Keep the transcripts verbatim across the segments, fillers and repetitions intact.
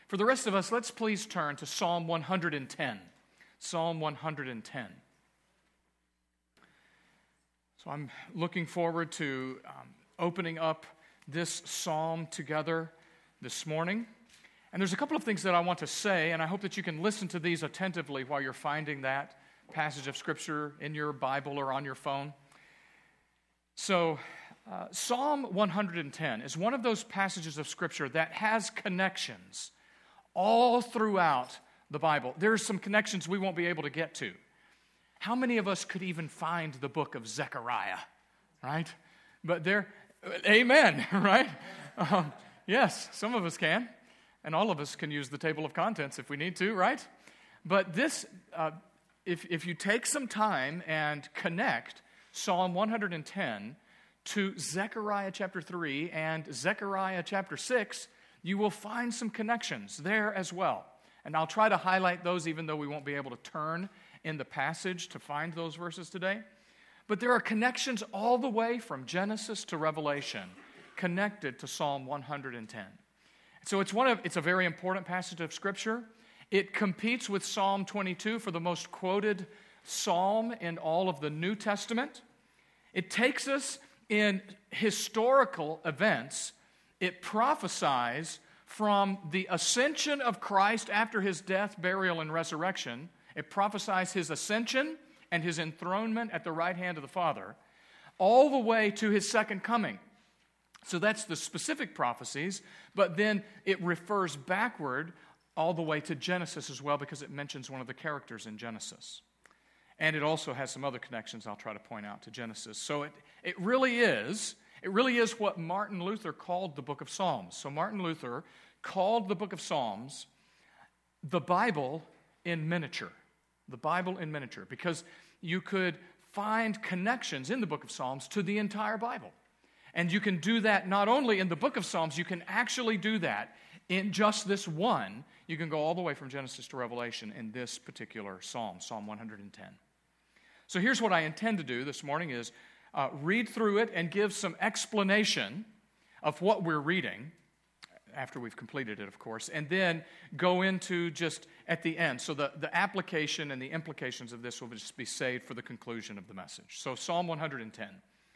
For the rest of us, let's please turn to Psalm one hundred ten. Psalm one hundred ten. So I'm looking forward to um, opening up this psalm together this morning. And there's a couple of things that I want to say, and I hope that you can listen to these attentively while you're finding that passage of Scripture in your Bible or on your phone. So, uh, Psalm one hundred ten is one of those passages of Scripture that has connections all throughout the Bible. There are some connections we won't be able to get to. How many of us could even find the book of Zechariah, right? But there, amen, right? Um, yes, some of us can, and all of us can use the table of contents if we need to, right? But this, uh, if, if you take some time and connect Psalm one hundred ten to Zechariah chapter three and Zechariah chapter six, you will find some connections there as well. And I'll try to highlight those even though we won't be able to turn in the passage to find those verses today. But there are connections all the way from Genesis to Revelation connected to Psalm one hundred ten. So it's one of it's a very important passage of Scripture. It competes with Psalm twenty-two for the most quoted psalm in all of the New Testament. It takes us in historical events. It prophesies from the ascension of Christ after his death, burial, and resurrection. It prophesies his ascension and his enthronement at the right hand of the Father, all the way to his second coming. So that's the specific prophecies, but then it refers backward all the way to Genesis as well because it mentions one of the characters in Genesis. And it also has some other connections I'll try to point out to Genesis. So it, it really is, it really is what Martin Luther called the book of Psalms. So Martin Luther called the book of Psalms the Bible in miniature. The Bible in miniature, because you could find connections in the book of Psalms to the entire Bible. And you can do that not only in the book of Psalms, you can actually do that in just this one. You can go all the way from Genesis to Revelation in this particular psalm, Psalm one hundred ten. So here's what I intend to do this morning is uh, read through it and give some explanation of what we're reading, after we've completed it, of course, and then go into just at the end. So the, the application and the implications of this will just be saved for the conclusion of the message. So Psalm one hundred ten.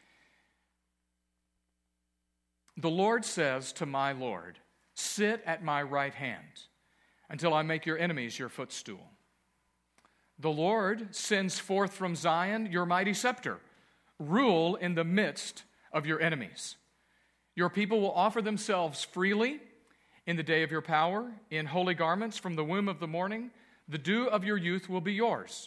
The Lord says to my Lord, sit at my right hand until I make your enemies your footstool. The Lord sends forth from Zion your mighty scepter. Rule in the midst of your enemies. Your people will offer themselves freely in the day of your power, in holy garments from the womb of the morning. The dew of your youth will be yours.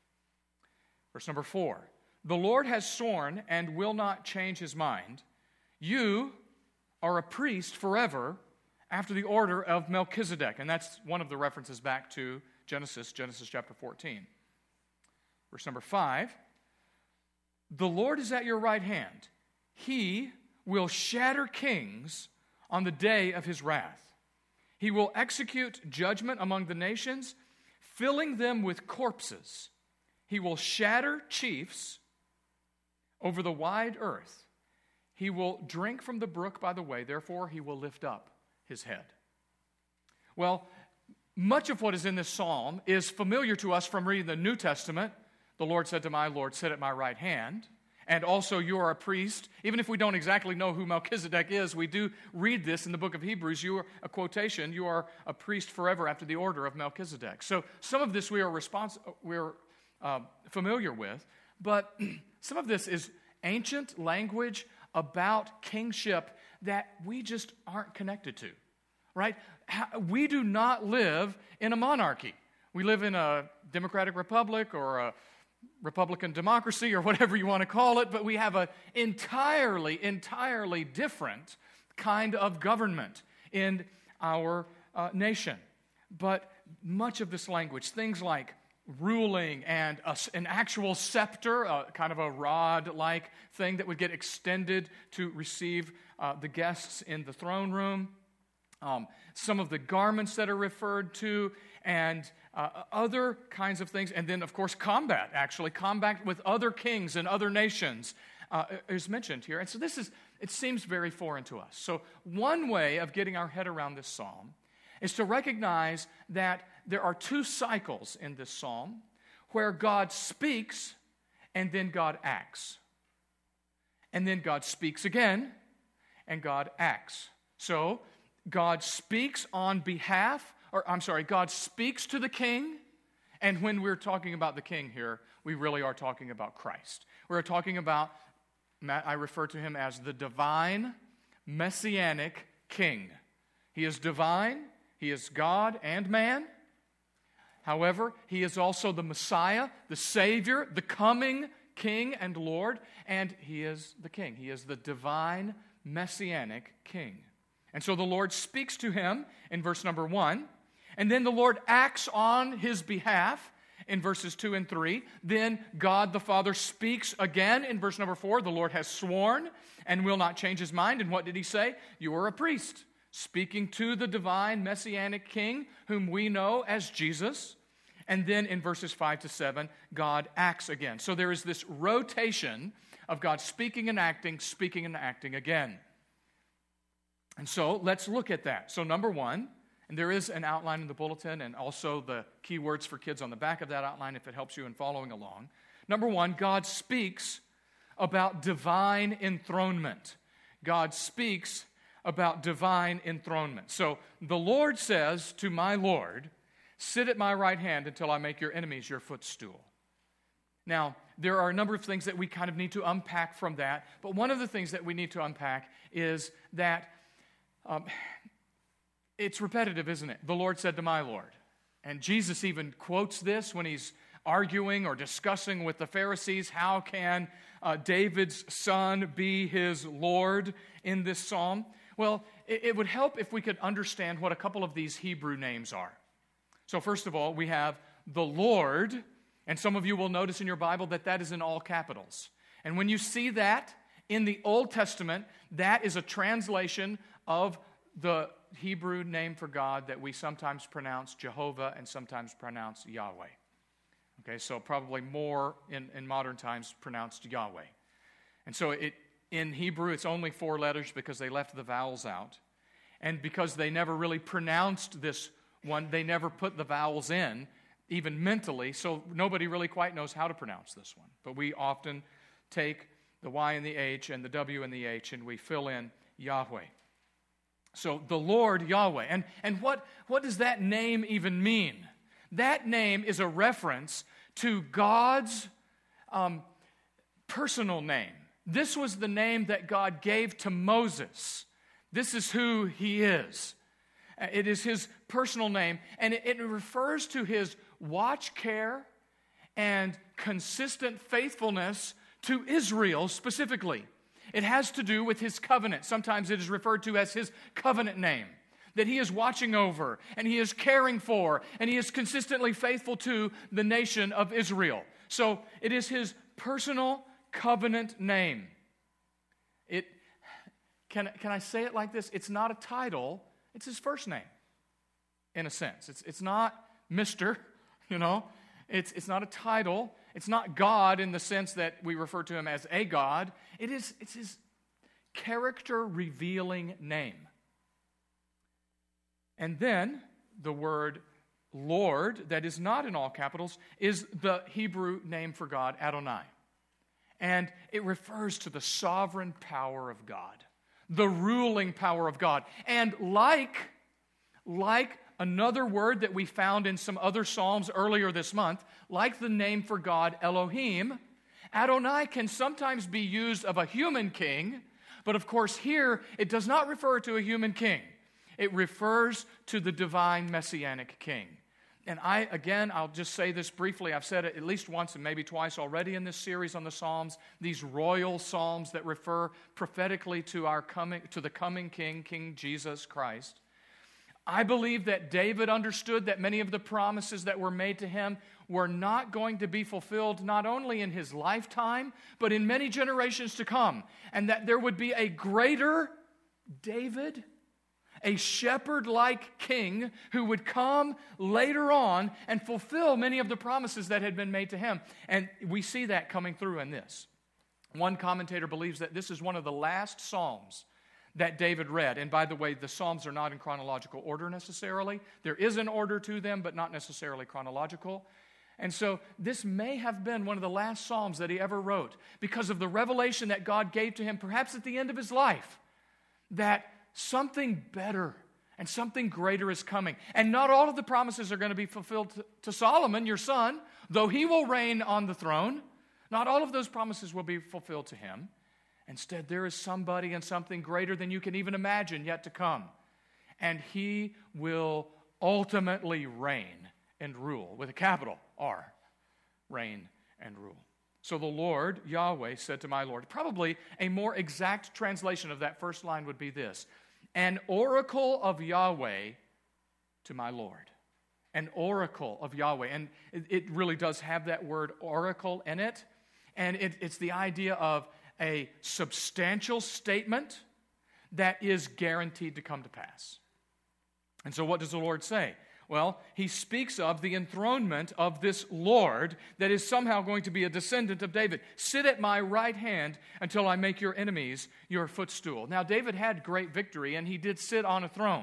Verse number four. The Lord has sworn and will not change his mind. You are a priest forever after the order of Melchizedek. And that's one of the references back to Genesis, Genesis chapter fourteen. Verse number five. The Lord is at your right hand. He will shatter kings on the day of his wrath. He will execute judgment among the nations, filling them with corpses. He will shatter chiefs over the wide earth. He will drink from the brook by the way, therefore he will lift up his head. Well, much of what is in this psalm is familiar to us from reading the New Testament. The Lord said to my Lord, sit at my right hand. And also, you are a priest. Even if we don't exactly know who Melchizedek is, we do read this in the book of Hebrews. You are a quotation. You are a priest forever after the order of Melchizedek. So some of this we are respons- we're uh, familiar with, but some of this is ancient language about kingship that we just aren't connected to, right? We do not live in a monarchy. We live in a democratic republic or a Republican democracy or whatever you want to call it, but we have an entirely, entirely different kind of government in our uh, nation. But much of this language, things like ruling and a, an actual scepter, uh, kind of a rod-like thing that would get extended to receive uh, the guests in the throne room, um, some of the garments that are referred to, and uh, other kinds of things. And then, of course, combat, actually. Combat with other kings and other nations uh, is mentioned here. And so this is, it seems very foreign to us. So one way of getting our head around this psalm is to recognize that there are two cycles in this psalm where God speaks and then God acts. And then God speaks again and God acts. So, God speaks on behalf, or I'm sorry, God speaks to the king, and when we're talking about the king here, we really are talking about Christ. We're talking about, I refer to him as the divine, messianic king. He is divine, he is God and man. However, he is also the Messiah, the Savior, the coming King and Lord, and he is the king. He is the divine, messianic king. And so the Lord speaks to him in verse number one, and then the Lord acts on his behalf in verses two and three. Then God the Father speaks again in verse number four. The Lord has sworn and will not change his mind. And what did he say? You are a priest, speaking to the divine messianic king, whom we know as Jesus. And then in verses five to seven, God acts again. So there is this rotation of God speaking and acting, speaking and acting again. And so let's look at that. So number one, and there is an outline in the bulletin and also the key words for kids on the back of that outline if it helps you in following along. Number one, God speaks about divine enthronement. God speaks about divine enthronement. So the Lord says to my Lord, sit at my right hand until I make your enemies your footstool. Now, there are a number of things that we kind of need to unpack from that, but one of the things that we need to unpack is that um, it's repetitive, isn't it? The Lord said to my Lord. And Jesus even quotes this when he's arguing or discussing with the Pharisees, how can uh, David's son be his Lord in this psalm? Well, it, it would help if we could understand what a couple of these Hebrew names are. So first of all, we have the Lord, and some of you will notice in your Bible that that is in all capitals. And when you see that in the Old Testament, that is a translation of the Hebrew name for God that we sometimes pronounce Jehovah and sometimes pronounce Yahweh. Okay, so probably more in, in modern times pronounced Yahweh. And so it in Hebrew, it's only four letters because they left the vowels out. And because they never really pronounced this one, they never put the vowels in, even mentally, so nobody really quite knows how to pronounce this one. But we often take the Y and the H and the W and the H and we fill in Yahweh. So the Lord Yahweh. And, and what, what does that name even mean? That name is a reference to God's um, personal name. This was the name that God gave to Moses. This is who he is. It is his personal name, and it, it refers to his watch care and consistent faithfulness to Israel specifically. It has to do with his covenant. Sometimes it is referred to as his covenant name, that he is watching over, and he is caring for, and he is consistently faithful to the nation of Israel. So it is his personal covenant name. It can, can I say it like this? It's not a title. It's his first name, in a sense. It's, it's not Mister, you know. It's, it's not a title. It's not God in the sense that we refer to him as a God. It is, it's his character-revealing name. And then the word Lord, that is not in all capitals, is the Hebrew name for God, Adonai. And it refers to the sovereign power of God, the ruling power of God. And like, like another word that we found in some other Psalms earlier this month, like the name for God, Elohim, Adonai can sometimes be used of a human king, but of course here it does not refer to a human king. It refers to the divine messianic king. And I, again, I'll just say this briefly. I've said it at least once and maybe twice already in this series on the Psalms, these royal Psalms that refer prophetically to our coming, to the coming King, King Jesus Christ. I believe that David understood that many of the promises that were made to him were not going to be fulfilled not only in his lifetime, but in many generations to come. And that there would be a greater David, a shepherd-like king who would come later on and fulfill many of the promises that had been made to him. And we see that coming through in this. One commentator believes that this is one of the last psalms that David read. And by the way, the Psalms are not in chronological order necessarily. There is an order to them, but not necessarily chronological. And so this may have been one of the last Psalms that he ever wrote because of the revelation that God gave to him, perhaps at the end of his life, that something better and something greater is coming. And not all of the promises are going to be fulfilled to, to Solomon, your son, though he will reign on the throne. Not all of those promises will be fulfilled to him. Instead, there is somebody and something greater than you can even imagine yet to come. And he will ultimately reign and rule, with a capital R, reign and rule. So the Lord, Yahweh, said to my Lord, probably a more exact translation of that first line would be this: an oracle of Yahweh to my Lord. An oracle of Yahweh. And it, it really does have that word oracle in it. And it, it's the idea of a substantial statement that is guaranteed to come to pass. And so what does the Lord say? Well, he speaks of the enthronement of this Lord that is somehow going to be a descendant of David. Sit at my right hand until I make your enemies your footstool. Now, David had great victory, and he did sit on a throne.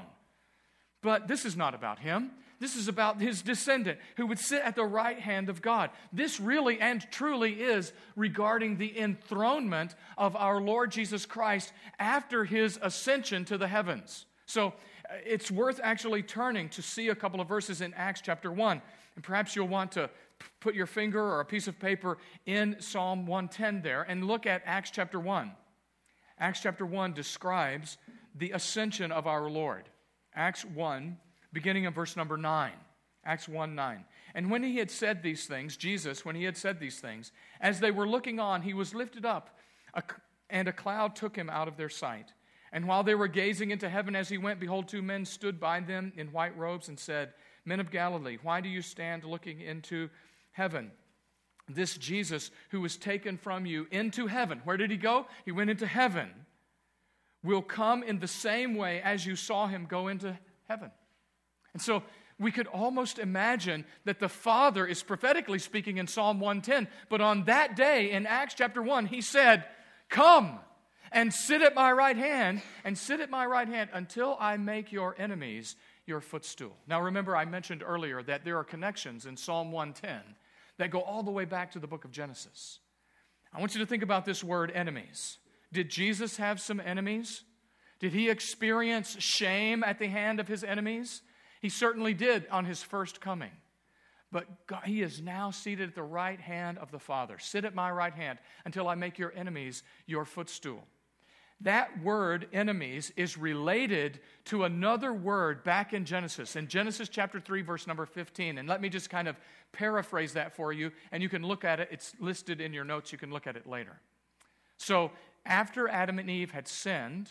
But this is not about him. This is about his descendant who would sit at the right hand of God. This really and truly is regarding the enthronement of our Lord Jesus Christ after his ascension to the heavens. So it's worth actually turning to see a couple of verses in Acts chapter one. And perhaps you'll want to put your finger or a piece of paper in Psalm one ten there and look at Acts chapter one. Acts chapter one describes the ascension of our Lord. Acts one, beginning in verse number nine. Acts one nine. And when he had said these things, Jesus, when he had said these things, as they were looking on, he was lifted up, and a cloud took him out of their sight. And while they were gazing into heaven as he went, behold, two men stood by them in white robes and said, Men of Galilee, why do you stand looking into heaven? This Jesus who was taken from you into heaven, where did he go? He went into heaven, will come in the same way as you saw him go into heaven. And so we could almost imagine that the Father is prophetically speaking in Psalm one ten, but on that day in Acts chapter one, he said, Come and sit at my right hand, and sit at my right hand until I make your enemies your footstool. Now remember, I mentioned earlier that there are connections in Psalm one ten that go all the way back to the book of Genesis. I want you to think about this word enemies. Did Jesus have some enemies? Did he experience shame at the hand of his enemies? He certainly did on his first coming. But God, he is now seated at the right hand of the Father. Sit at my right hand until I make your enemies your footstool. That word, enemies, is related to another word back in Genesis, in Genesis chapter three, verse number fifteen. And let me just kind of paraphrase that for you, and you can look at it. It's listed in your notes. You can look at it later. So after Adam and Eve had sinned,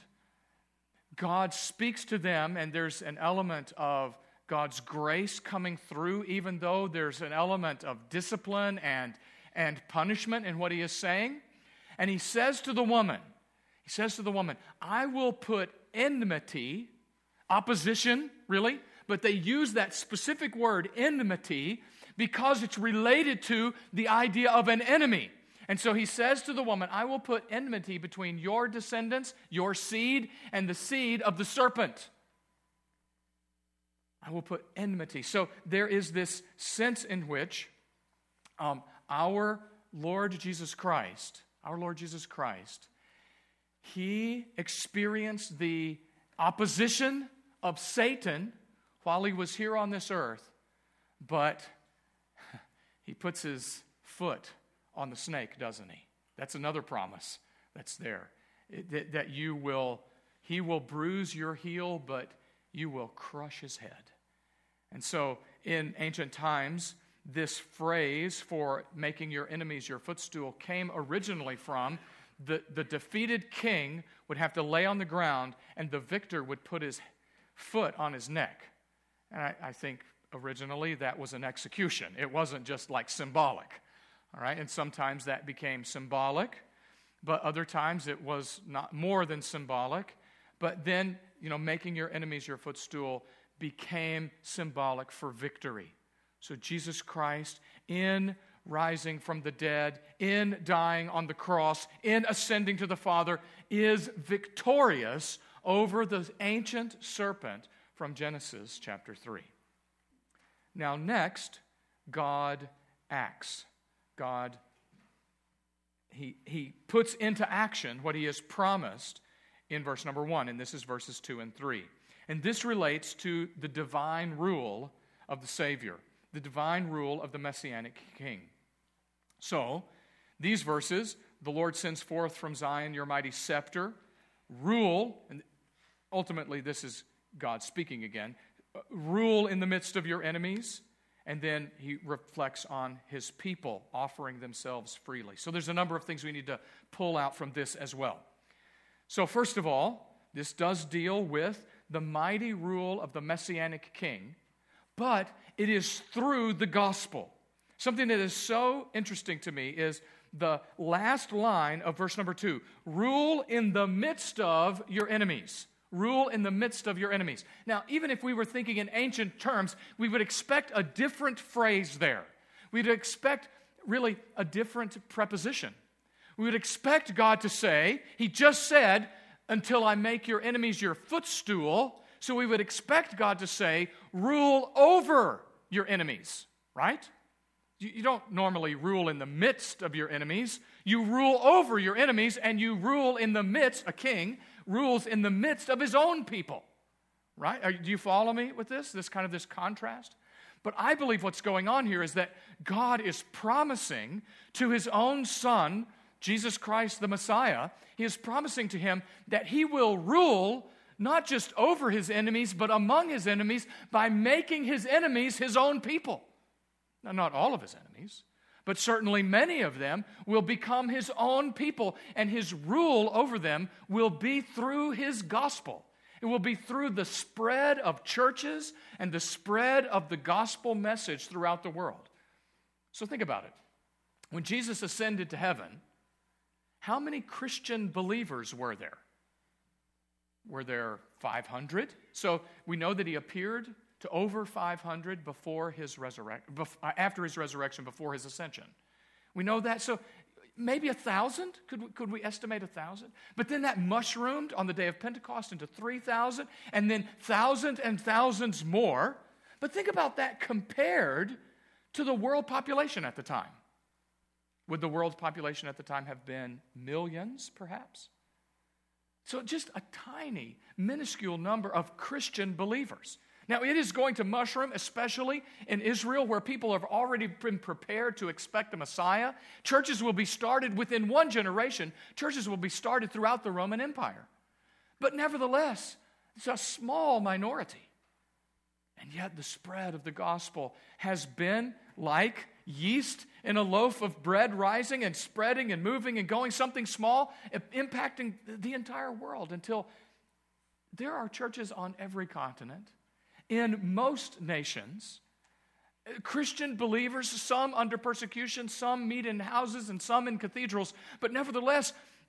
God speaks to them, and there's an element of God's grace coming through, even though there's an element of discipline and, and punishment in what he is saying. And he says to the woman, he says to the woman, I will put enmity, opposition, really, but they use that specific word, enmity, because it's related to the idea of an enemy. And so he says to the woman, I will put enmity between your descendants, your seed, and the seed of the serpent. I will put enmity. So there is this sense in which um, our Lord Jesus Christ, our Lord Jesus Christ, he experienced the opposition of Satan while he was here on this earth, but he puts his foot on the snake, doesn't he? That's another promise that's there. It, that, that you will, he will bruise your heel, but you will crush his head. And so in ancient times, this phrase for making your enemies your footstool came originally from the, the defeated king would have to lay on the ground, and the victor would put his foot on his neck. And I, I think originally that was an execution. It wasn't just like symbolic. All right, and sometimes that became symbolic, but other times it was not more than symbolic. But then, you know, making your enemies your footstool became symbolic for victory. So Jesus Christ, in rising from the dead, in dying on the cross, in ascending to the Father, is victorious over the ancient serpent from Genesis chapter three. Now next, God acts. God, he, he puts into action what he has promised in verse number one, and this is verses two and three. And this relates to the divine rule of the Savior, the divine rule of the Messianic King. So, these verses, the Lord sends forth from Zion your mighty scepter, rule, and ultimately this is God speaking again, rule in the midst of your enemies, and then he reflects on his people offering themselves freely. So there's a number of things we need to pull out from this as well. So first of all, this does deal with the mighty rule of the Messianic King, but it is through the gospel. Something that is so interesting to me is the last line of verse number two. Rule in the midst of your enemies. Rule in the midst of your enemies. Now, even if we were thinking in ancient terms, we would expect a different phrase there. We'd expect really a different preposition. We would expect God to say, he just said, until I make your enemies your footstool. So we would expect God to say, rule over your enemies, right? You don't normally rule in the midst of your enemies. You rule over your enemies, and you rule in the midst, a king rules in the midst of his own people, right? Are, do you follow me with this, this kind of this contrast? But I believe what's going on here is that God is promising to his own Son, Jesus Christ the Messiah, he is promising to him that he will rule not just over his enemies, but among his enemies by making his enemies his own people. Now, not all of his enemies, but certainly many of them will become his own people, and his rule over them will be through his gospel. It will be through the spread of churches and the spread of the gospel message throughout the world. So think about it. When Jesus ascended to heaven, how many Christian believers were there? Were there five hundred? So we know that he appeared to over five hundred before his resurrection, after his resurrection, before his ascension. We know that. So maybe a thousand? Could we, could we estimate a thousand? But then that mushroomed on the day of Pentecost into three thousand, and then thousands and thousands more. But think about that compared to the world population at the time. Would the world's population at the time have been millions, perhaps? So just a tiny, minuscule number of Christian believers. Now, it is going to mushroom, especially in Israel, where people have already been prepared to expect a Messiah. Churches will be started within one generation. Churches will be started throughout the Roman Empire. But nevertheless, it's a small minority. And yet the spread of the gospel has been like yeast in a loaf of bread, rising and spreading and moving and going, something small, impacting the entire world, until there are churches on every continent, in most nations, Christian believers, some under persecution, some meet in houses and some in cathedrals, but nevertheless,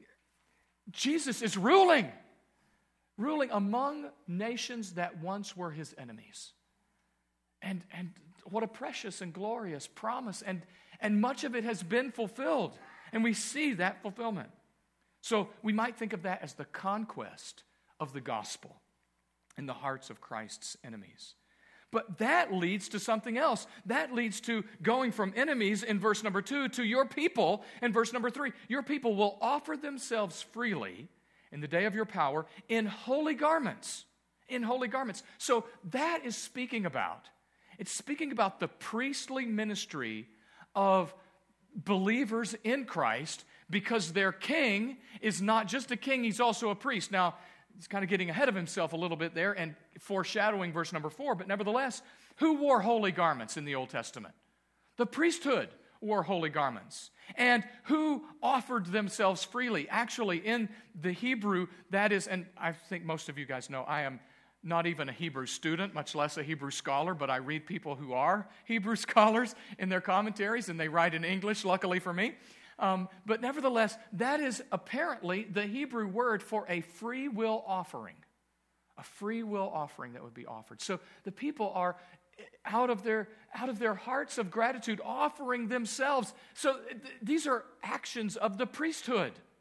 Jesus is ruling, ruling among nations that once were his enemies. And, and what a precious and glorious promise, and, and much of it has been fulfilled, and we see that fulfillment. So we might think of that as the conquest of the gospel in the hearts of Christ's enemies. But that leads to something else. That leads to going from enemies in verse number two to your people in verse number three. Your people will offer themselves freely in the day of your power in holy garments. In holy garments. So that is speaking about, it's speaking about the priestly ministry of believers in Christ, because their king is not just a king, he's also a priest. Now, he's kind of getting ahead of himself a little bit there and foreshadowing verse number four. But nevertheless, who wore holy garments in the Old Testament? The priesthood wore holy garments. And who offered themselves freely? Actually, in the Hebrew, that is, and I think most of you guys know, I am not even a Hebrew student, much less a Hebrew scholar, but I read people who are Hebrew scholars in their commentaries, and they write in English, luckily for me. Um, but nevertheless, that is apparently the Hebrew word for a free will offering. A free will offering that would be offered. So the people are, out of their, out of their hearts of gratitude, offering themselves. So th- these are actions of the priesthood.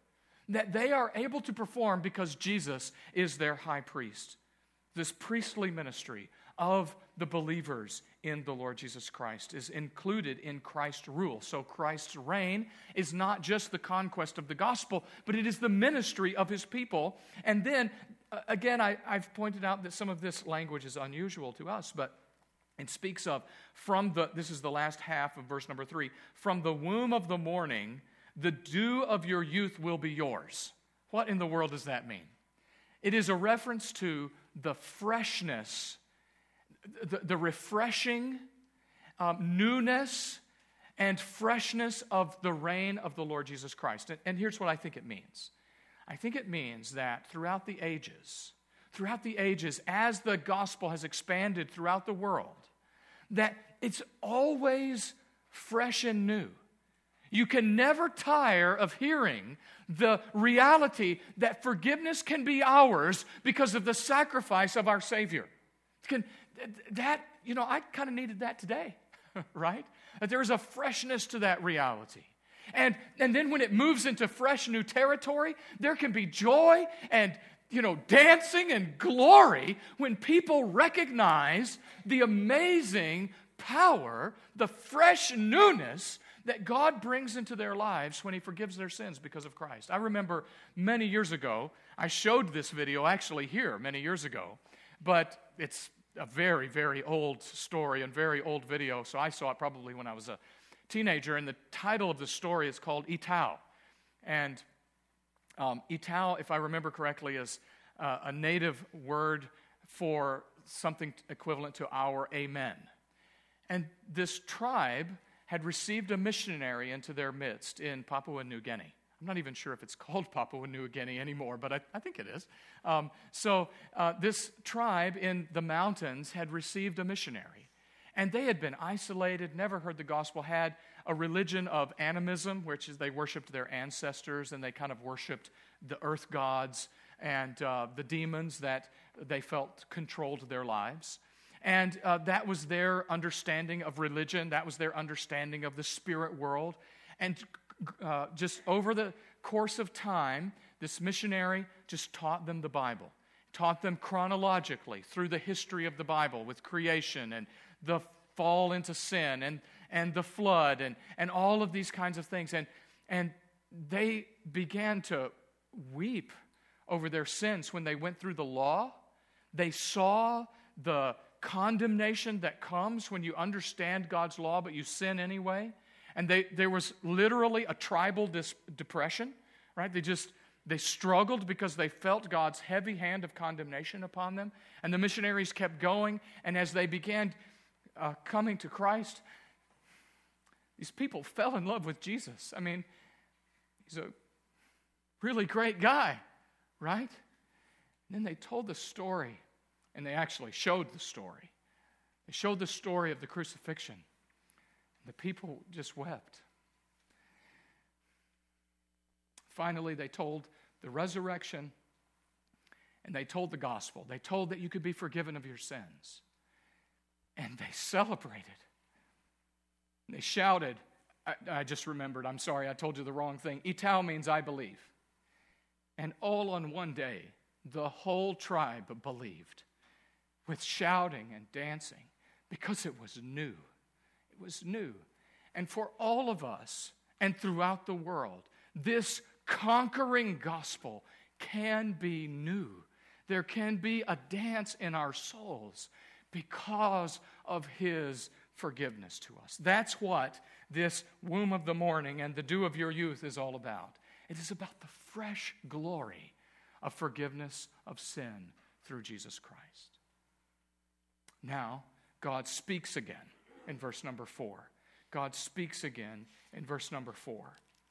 that they are able to perform because Jesus is their high priest. This priestly ministry of the believers in the Lord Jesus Christ is included in Christ's rule. So Christ's reign is not just the conquest of the gospel, but it is the ministry of his people. And then, uh, again, I, I've pointed out that some of this language is unusual to us, but it speaks of, from the, this is the last half of verse number three, from the womb of the morning, the dew of your youth will be yours. What in the world does that mean? It is a reference to the freshness, the, the refreshing um, newness and freshness of the reign of the Lord Jesus Christ. And, and here's what I think it means. I think it means that throughout the ages, throughout the ages, as the gospel has expanded throughout the world, that it's always fresh and new. You can never tire of hearing the reality that forgiveness can be ours because of the sacrifice of our Savior. Can, that, you know, I kind of needed that today, right? That there is a freshness to that reality. And, and then when it moves into fresh new territory, there can be joy and, you know, dancing and glory when people recognize the amazing power, the fresh newness that God brings into their lives when he forgives their sins because of Christ. I remember many years ago, I showed this video actually here many years ago, but it's a very, very old story and very old video, so I saw it probably when I was a teenager, and the title of the story is called Itau. And um, Itau, if I remember correctly, is uh, a native word for something equivalent to our amen. And this tribe had received a missionary into their midst in Papua New Guinea. I'm not even sure if it's called Papua New Guinea anymore, but I, I think it is. Um, so uh, this tribe in the mountains had received a missionary. And they had been isolated, never heard the gospel, had a religion of animism, which is they worshiped their ancestors, and they kind of worshiped the earth gods and uh, the demons that they felt controlled their lives. And uh, that was their understanding of religion. That was their understanding of the spirit world. And uh, just over the course of time, this missionary just taught them the Bible. Taught them chronologically through the history of the Bible with creation and the fall into sin and, and the flood and, and all of these kinds of things. And, and they began to weep over their sins when they went through the law. They saw the condemnation that comes when you understand God's law, but you sin anyway. And they, there was literally a tribal dis- depression, right? They just, they struggled because they felt God's heavy hand of condemnation upon them. And the missionaries kept going. And as they began uh, coming to Christ, these people fell in love with Jesus. I mean, he's a really great guy, right? And then they told the story. And they actually showed the story. They showed the story of the crucifixion. The people just wept. Finally, they told the resurrection, and they told the gospel. They told that you could be forgiven of your sins. And they celebrated. They shouted. I, I just remembered, I'm sorry, I told you the wrong thing. Itau means I believe. And all on one day, the whole tribe believed, with shouting and dancing, because it was new. It was new. And for all of us and throughout the world, this conquering gospel can be new. There can be a dance in our souls because of his forgiveness to us. That's what this womb of the morning and the dew of your youth is all about. It is about the fresh glory of forgiveness of sin through Jesus Christ. Now, God speaks again in verse number four. God speaks again in verse number four.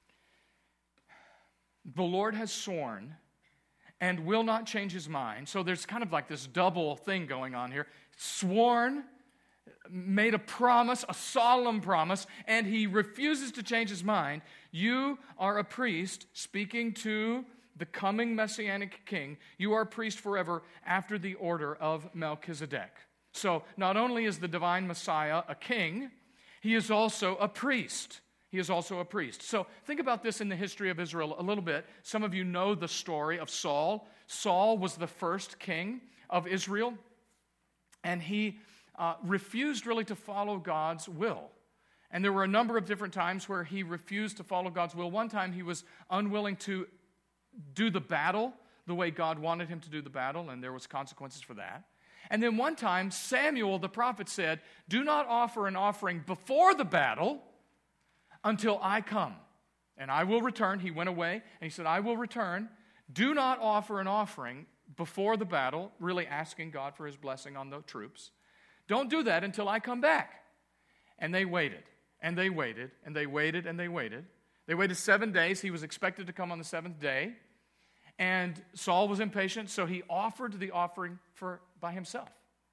The Lord has sworn and will not change his mind. So there's kind of like this double thing going on here. Sworn, made a promise, a solemn promise, and he refuses to change his mind. You are a priest speaking to the coming Messianic king. You are a priest forever after the order of Melchizedek. So not only is the divine Messiah a king, he is also a priest. he is also a priest. So think about this in the history of Israel a little bit. Some of you know the story of Saul. Saul was the first king of Israel, and he uh, refused really to follow God's will. And there were a number of different times where he refused to follow God's will. One time he was unwilling to do the battle the way God wanted him to do the battle, and there was consequences for that. And then one time, Samuel the prophet said, "Do not offer an offering before the battle until I come, and I will return." He went away, and he said, "I will return. Do not offer an offering before the battle," really asking God for his blessing on the troops. "Don't do that until I come back." And they waited, and they waited, and they waited, and they waited. They waited seven days. He was expected to come on the seventh day. And Saul was impatient, so he offered the offering for by himself.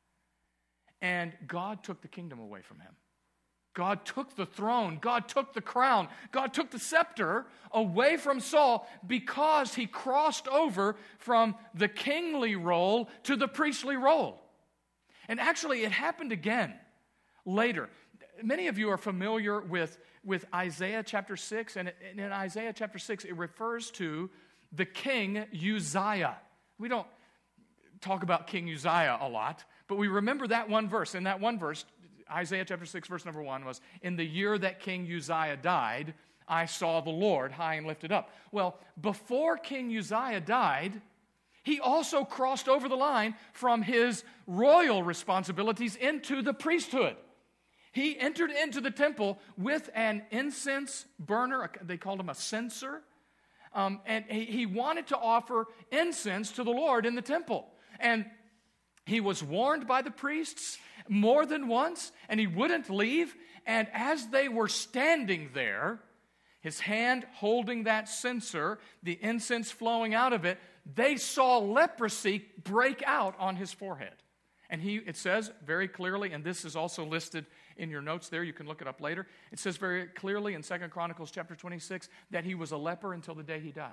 And God took the kingdom away from him. God took the throne. God took the crown. God took the scepter away from Saul because he crossed over from the kingly role to the priestly role. And actually, it happened again later. Many of you are familiar with, with Isaiah chapter six, and in Isaiah chapter six, it refers to the king Uzziah. We don't talk about King Uzziah a lot, but we remember that one verse. And that one verse, Isaiah chapter six, verse number one, was, "In the year that King Uzziah died, I saw the Lord high and lifted up." Well, before King Uzziah died, he also crossed over the line from his royal responsibilities into the priesthood. He entered into the temple with an incense burner. They called him a censer. Um, and he, he wanted to offer incense to the Lord in the temple. And he was warned by the priests more than once, and he wouldn't leave. And as they were standing there, his hand holding that censer, the incense flowing out of it, they saw leprosy break out on his forehead. And he, it says very clearly, and this is also listed in your notes there, you can look it up later. It says very clearly in Second Chronicles chapter twenty-six that he was a leper until the day he died.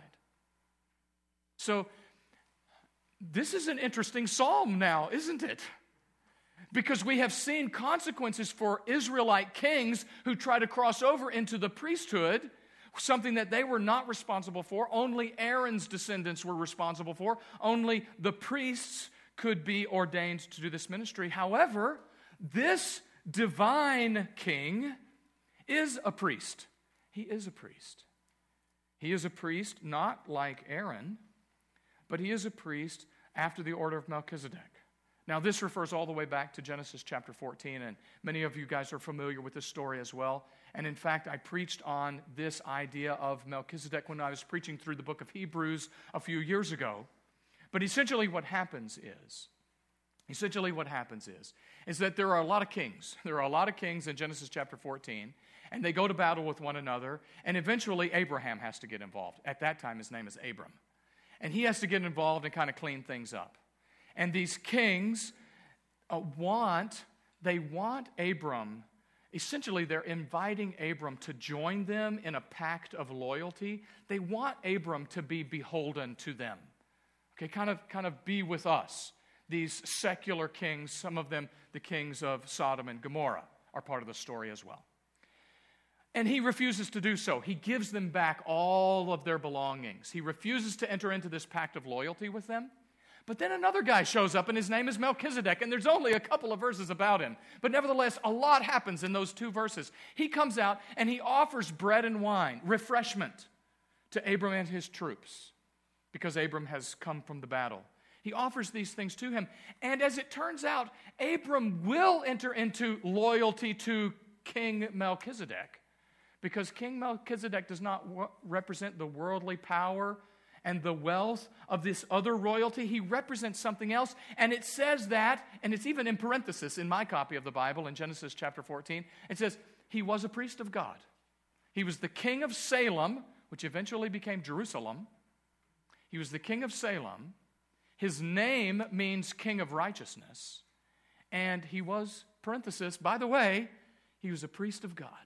So this is an interesting psalm now, isn't it? Because we have seen consequences for Israelite kings who try to cross over into the priesthood, something that they were not responsible for. Only Aaron's descendants were responsible for. Only the priests could be ordained to do this ministry. However, this divine king is a priest. He is a priest. He is a priest not like Aaron, but he is a priest after the order of Melchizedek. Now, this refers all the way back to Genesis chapter fourteen, and many of you guys are familiar with this story as well. And in fact, I preached on this idea of Melchizedek when I was preaching through the book of Hebrews a few years ago. But essentially what happens is, essentially what happens is, is that there are a lot of kings. There are a lot of kings in Genesis chapter fourteen, and they go to battle with one another, and eventually Abraham has to get involved. At that time, his name is Abram. And he has to get involved and kind of clean things up. And these kings uh, want, they want Abram, essentially they're inviting Abram to join them in a pact of loyalty. They want Abram to be beholden to them. Okay, kind of, kind of be with us. These secular kings, some of them the kings of Sodom and Gomorrah, are part of the story as well. And he refuses to do so. He gives them back all of their belongings. He refuses to enter into this pact of loyalty with them. But then another guy shows up, and his name is Melchizedek, and there's only a couple of verses about him. But nevertheless, a lot happens in those two verses. He comes out, and he offers bread and wine, refreshment, to Abram and his troops, because Abram has come from the battle. He offers these things to him. And as it turns out, Abram will enter into loyalty to King Melchizedek, because King Melchizedek does not w- represent the worldly power and the wealth of this other royalty. He represents something else. And it says that, and it's even in parenthesis in my copy of the Bible in Genesis chapter fourteen, it says, he was a priest of God. He was the king of Salem, which eventually became Jerusalem. He was the king of Salem. His name means king of righteousness. And he was, parenthesis, by the way, he was a priest of God.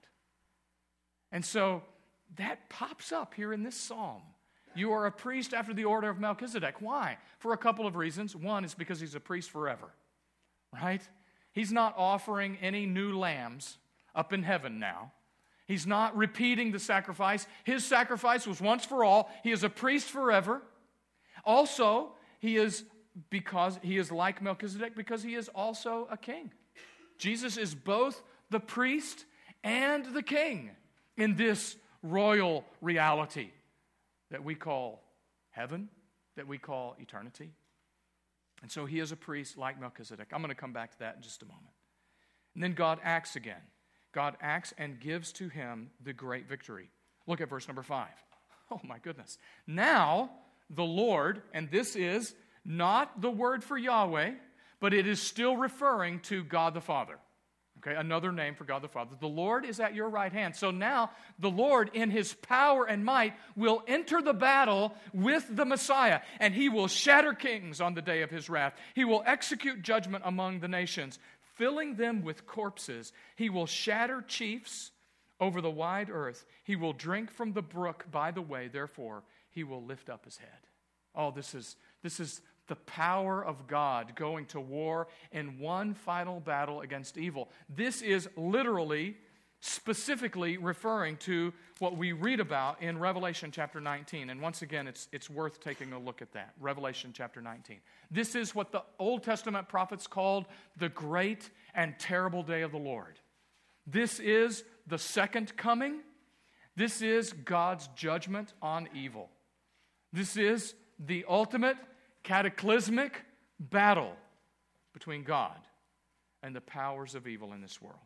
And so that pops up here in this psalm. You are a priest after the order of Melchizedek. Why? For a couple of reasons. One is because he's a priest forever, right? He's not offering any new lambs up in heaven now. He's not repeating the sacrifice. His sacrifice was once for all. He is a priest forever. Also, he is because he is like Melchizedek because he is also a king. Jesus is both the priest and the king in this royal reality that we call heaven, that we call eternity. And so he is a priest like Melchizedek. I'm going to come back to that in just a moment. And then God acts again. God acts and gives to him the great victory. Look at verse number five. Oh my goodness. Now the Lord, and this is not the word for Yahweh, but it is still referring to God the Father. Okay, another name for God the Father. The Lord is at your right hand. So now the Lord in his power and might will enter the battle with the Messiah, and he will shatter kings on the day of his wrath. He will execute judgment among the nations, filling them with corpses. He will shatter chiefs over the wide earth. He will drink from the brook by the way, therefore he will lift up his head. Oh, this is this is the power of God going to war in one final battle against evil. This is literally, specifically referring to what we read about in Revelation chapter nineteen. And once again, it's, it's worth taking a look at that. Revelation chapter nineteen. This is what the Old Testament prophets called the great and terrible day of the Lord. This is the second coming. This is God's judgment on evil. This is the ultimate cataclysmic battle between God and the powers of evil in this world.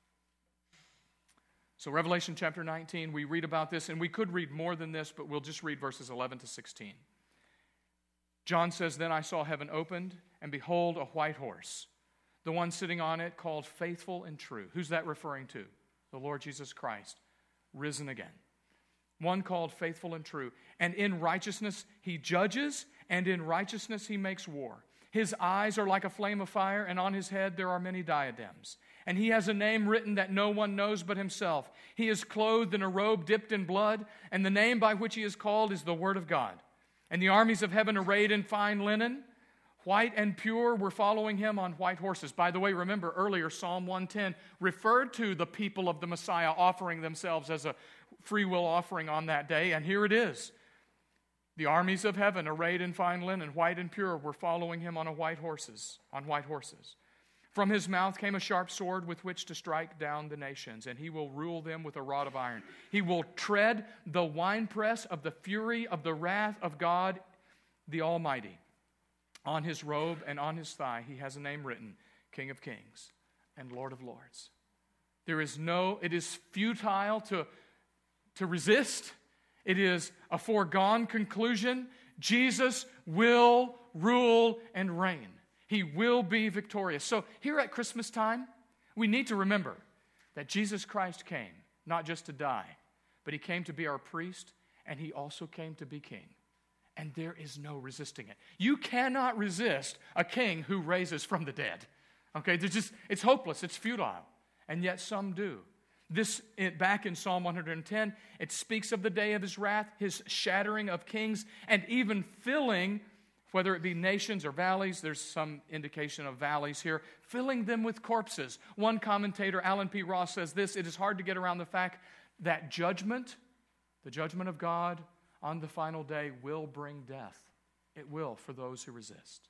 So Revelation chapter nineteen, we read about this, and we could read more than this, but we'll just read verses eleven to sixteen. John says, "Then I saw heaven opened, and behold, a white horse. The one sitting on it called Faithful and True." Who's that referring to? The Lord Jesus Christ, risen again. One called Faithful and True. And in righteousness he judges, and in righteousness he makes war. His eyes are like a flame of fire, and on his head there are many diadems. And he has a name written that no one knows but himself. He is clothed in a robe dipped in blood, and the name by which he is called is the Word of God. And the armies of heaven arrayed in fine linen, white and pure, were following him on white horses. By the way, remember earlier Psalm one ten referred to the people of the Messiah offering themselves as a free will offering on that day, and here it is. The armies of heaven, arrayed in fine linen, white and pure, were following him on a white horses, on white horses. From his mouth came a sharp sword with which to strike down the nations, and he will rule them with a rod of iron. He will tread the winepress of the fury of the wrath of God the Almighty. On his robe and on his thigh he has a name written, King of Kings and Lord of Lords. There is no, it is futile to To resist. It is a foregone conclusion. Jesus will rule and reign. He will be victorious. So here at Christmas time, we need to remember that Jesus Christ came not just to die, but he came to be our priest, and he also came to be king. And there is no resisting it. You cannot resist a king who raises from the dead. Okay, there's just, it's hopeless, it's futile. And yet some do. This, back in Psalm one hundred ten, it speaks of the day of his wrath, his shattering of kings, and even filling, whether it be nations or valleys, there's some indication of valleys here, filling them with corpses. One commentator, Alan P. Ross, says this: it is hard to get around the fact that judgment, the judgment of God on the final day, will bring death. It will for those who resist.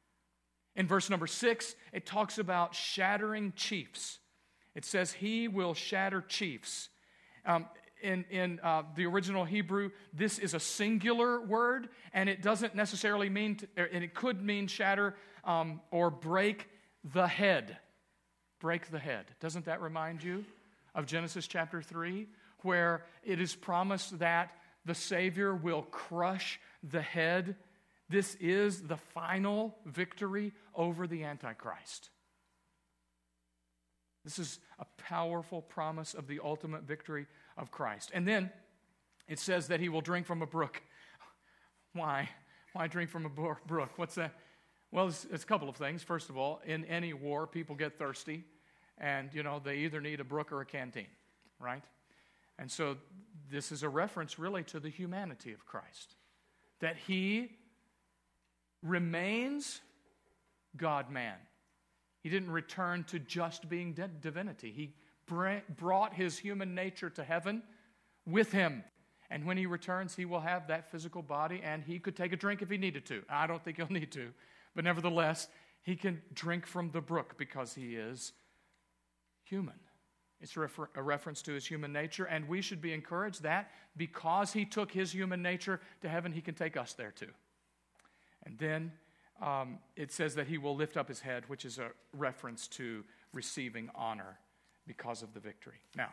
In verse number six, it talks about shattering chiefs. It says he will shatter chiefs. Um, in in uh, the original Hebrew, this is a singular word, and it doesn't necessarily mean, to, and it could mean shatter um, or break the head. Break the head. Doesn't that remind you of Genesis chapter three, where it is promised that the Savior will crush the head? This is the final victory over the Antichrist. This is a powerful promise of the ultimate victory of Christ. And then it says that he will drink from a brook. Why? Why drink from a brook? What's that? Well, it's, it's a couple of things. First of all, in any war, people get thirsty. And, you know, they either need a brook or a canteen, right? And so this is a reference really to the humanity of Christ. That he remains God-man. He didn't return to just being divinity. He brought his human nature to heaven with him. And when he returns, he will have that physical body, and he could take a drink if he needed to. I don't think he'll need to, but nevertheless, he can drink from the brook because he is human. It's a, refer- a reference to his human nature, and we should be encouraged that because he took his human nature to heaven, he can take us there too. And then um, it says that he will lift up his head, which is a reference to receiving honor because of the victory. Now,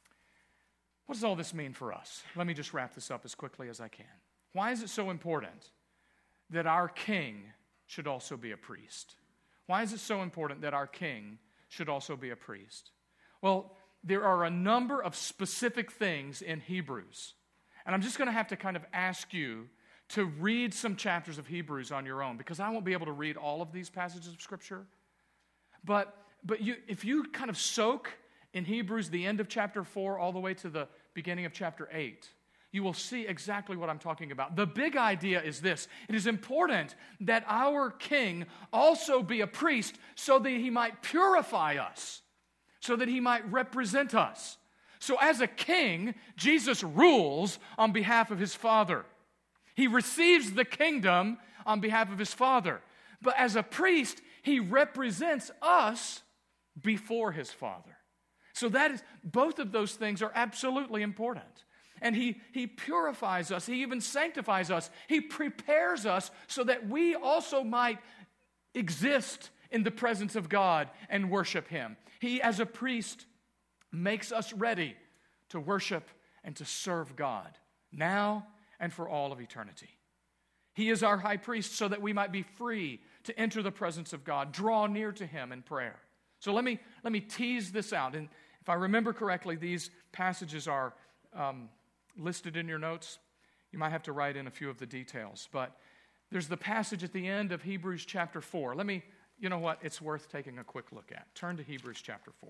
what does all this mean for us? Let me just wrap this up as quickly as I can. Why is it so important that our king should also be a priest? Why is it so important that our king should also be a priest? Well, there are a number of specific things in Hebrews. And I'm just going to have to kind of ask you to read some chapters of Hebrews on your own, because I won't be able to read all of these passages of Scripture. But, but you, if you kind of soak in Hebrews the end of chapter four all the way to the beginning of chapter eight, you will see exactly what I'm talking about. The big idea is this: it is important that our king also be a priest so that he might purify us, so that he might represent us. So as a king, Jesus rules on behalf of his Father. He receives the kingdom on behalf of his Father. But as a priest, he represents us before his Father. So that is, both of those things are absolutely important. And he, he purifies us. He even sanctifies us. He prepares us so that we also might exist in the presence of God and worship him. He, as a priest, makes us ready to worship and to serve God now and for all of eternity. He is our high priest so that we might be free to enter the presence of God, draw near to him in prayer. So let me, let me tease this out. And if I remember correctly, these passages are um, listed in your notes. You might have to write in a few of the details. But there's the passage at the end of Hebrews chapter four. Let me, you know what, it's worth taking a quick look at. Turn to Hebrews chapter four.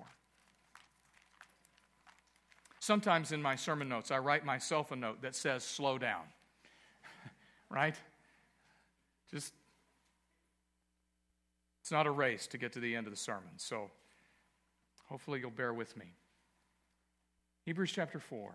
Sometimes in my sermon notes, I write myself a note that says, slow down. Right? Just, it's not a race to get to the end of the sermon. So hopefully you'll bear with me. Hebrews chapter four.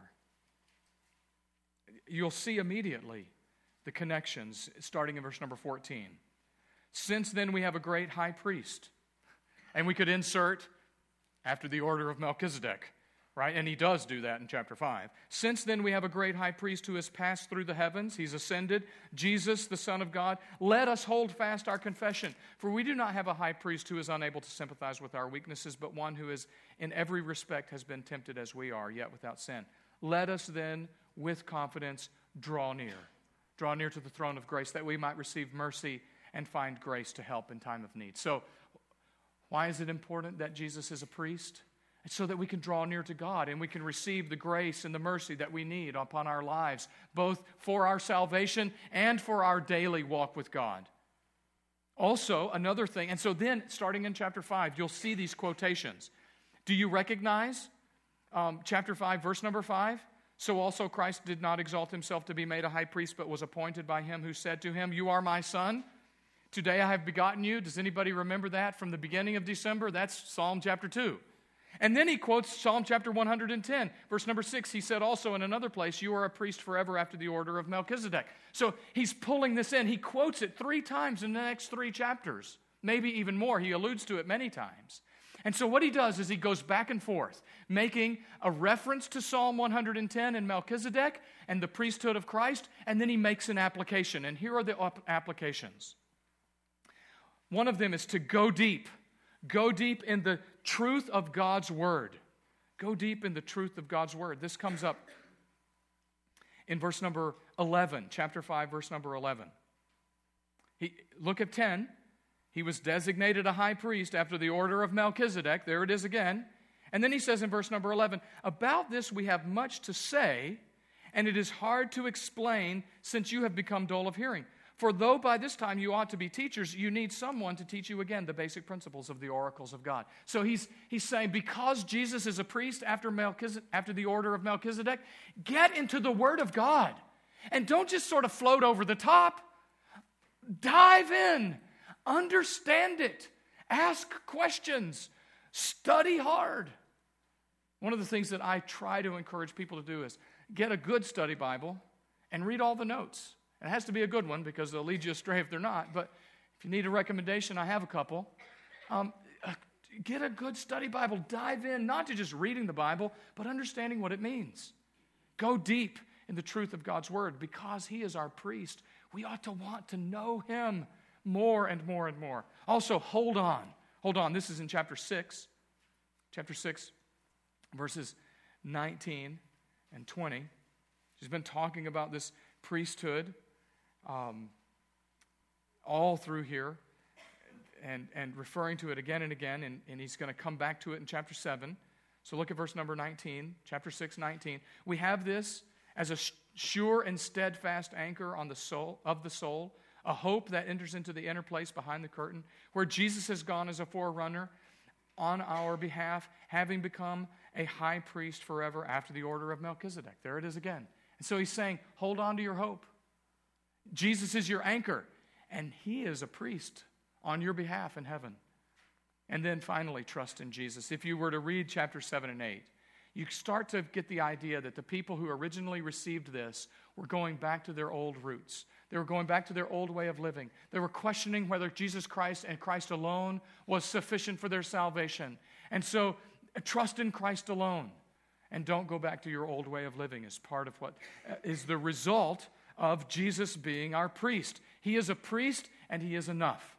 You'll see immediately the connections starting in verse number fourteen. Since then we have a great high priest. And we could insert after the order of Melchizedek. Right? And he does do that in chapter five. Since then we have a great high priest who has passed through the heavens. He's ascended, Jesus, the Son of God. Let us hold fast our confession. For we do not have a high priest who is unable to sympathize with our weaknesses, but one who is in every respect has been tempted as we are, yet without sin. Let us then, with confidence, draw near. Draw near to the throne of grace that we might receive mercy and find grace to help in time of need. So, why is it important that Jesus is a priest? It's so that we can draw near to God and we can receive the grace and the mercy that we need upon our lives, both for our salvation and for our daily walk with God. Also, another thing, and so then, starting in chapter five, you'll see these quotations. Do you recognize um, chapter five, verse number five? So also Christ did not exalt himself to be made a high priest, but was appointed by him who said to him, "You are my son. Today I have begotten you." Does anybody remember that from the beginning of December? That's Psalm chapter two. And then he quotes Psalm chapter one hundred ten, verse number six. He said also in another place, "You are a priest forever after the order of Melchizedek." So he's pulling this in. He quotes it three times in the next three chapters, maybe even more. He alludes to it many times. And so what he does is he goes back and forth, making a reference to Psalm one hundred ten and Melchizedek and the priesthood of Christ, and then he makes an application. And here are the applications. One of them is to go deep. Go deep in the truth of God's word. Go deep in the truth of God's word. This comes up in verse number eleven, chapter five, verse number eleven. He, look at ten. He was designated a high priest after the order of Melchizedek. There it is again. And then he says in verse number eleven, "About this we have much to say, and it is hard to explain since you have become dull of hearing. For though by this time you ought to be teachers, you need someone to teach you again the basic principles of the oracles of God." So he's, he's saying because Jesus is a priest after, Melchizedek, after the order of Melchizedek, get into the Word of God. And don't just sort of float over the top. Dive in. Understand it. Ask questions. Study hard. One of the things that I try to encourage people to do is get a good study Bible and read all the notes. It has to be a good one because they'll lead you astray if they're not. But if you need a recommendation, I have a couple. Um, get a good study Bible. Dive in, not to just reading the Bible, but understanding what it means. Go deep in the truth of God's Word. Because He is our priest, we ought to want to know Him more and more and more. Also, hold on. Hold on. This is in chapter six. Chapter six, verses nineteen and twenty. She's been talking about this priesthood um, all through here and, and referring to it again and again, and, and he's going to come back to it in chapter seven. So look at verse number nineteen, chapter six, nineteen. We have this as a sure and steadfast anchor on the soul of the soul, a hope that enters into the inner place behind the curtain, where Jesus has gone as a forerunner on our behalf, having become a high priest forever after the order of Melchizedek. There it is again. And so he's saying, hold on to your hope. Jesus is your anchor, and He is a priest on your behalf in heaven. And then finally, trust in Jesus. If you were to read chapter seven and eight, you start to get the idea that the people who originally received this were going back to their old roots. They were going back to their old way of living. They were questioning whether Jesus Christ and Christ alone was sufficient for their salvation. And so, trust in Christ alone. And don't go back to your old way of living as part of what is the result of Jesus being our priest. He is a priest, and He is enough.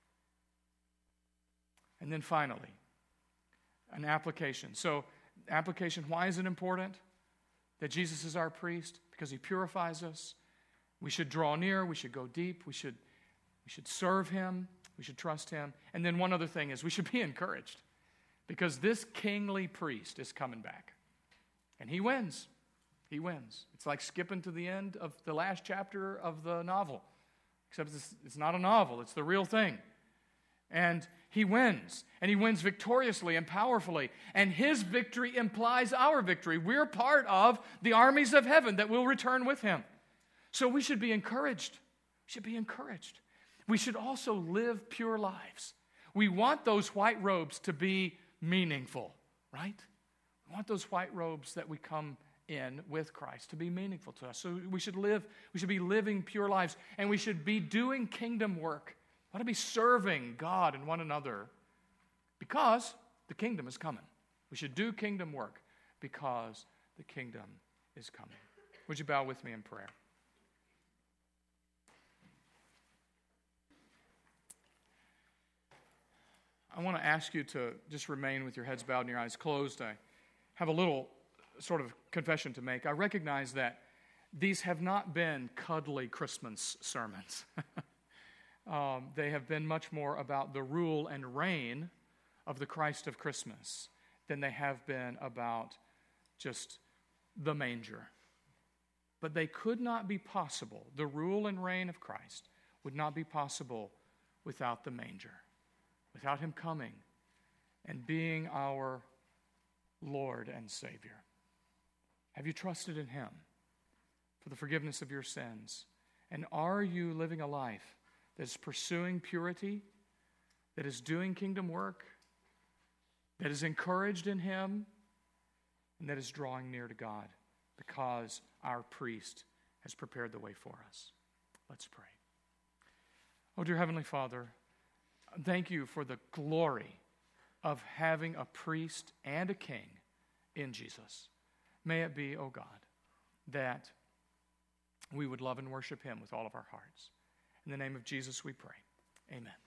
And then finally, an application. So, application, why is it important that Jesus is our priest? Because He purifies us. We should draw near. We should go deep. We should, we should serve Him. We should trust Him. And then one other thing is we should be encouraged, because this kingly priest is coming back. And He wins. He wins. It's like skipping to the end of the last chapter of the novel. Except it's, it's not a novel. It's the real thing. And He wins. And He wins victoriously and powerfully. And His victory implies our victory. We're part of the armies of heaven that will return with Him. So we should be encouraged. We should be encouraged. We should also live pure lives. We want those white robes to be meaningful, right? We want those white robes that we come in with Christ to be meaningful to us. So we should live, we should be living pure lives, and we should be doing kingdom work. We ought to be serving God and one another because the kingdom is coming. We should do kingdom work because the kingdom is coming. Would you bow with me in prayer? I want to ask you to just remain with your heads bowed and your eyes closed. I have a little sort of confession to make. I recognize that these have not been cuddly Christmas sermons. um, they have been much more about the rule and reign of the Christ of Christmas than they have been about just the manger. But they could not be possible. The rule and reign of Christ would not be possible without the manger, without Him coming and being our Lord and Savior. Have you trusted in Him for the forgiveness of your sins? And are you living a life that is pursuing purity, that is doing kingdom work, that is encouraged in Him, and that is drawing near to God because our priest has prepared the way for us? Let's pray. Oh, dear Heavenly Father, thank You for the glory of having a priest and a king in Jesus. May it be, oh God, that we would love and worship Him with all of our hearts. In the name of Jesus we pray. Amen.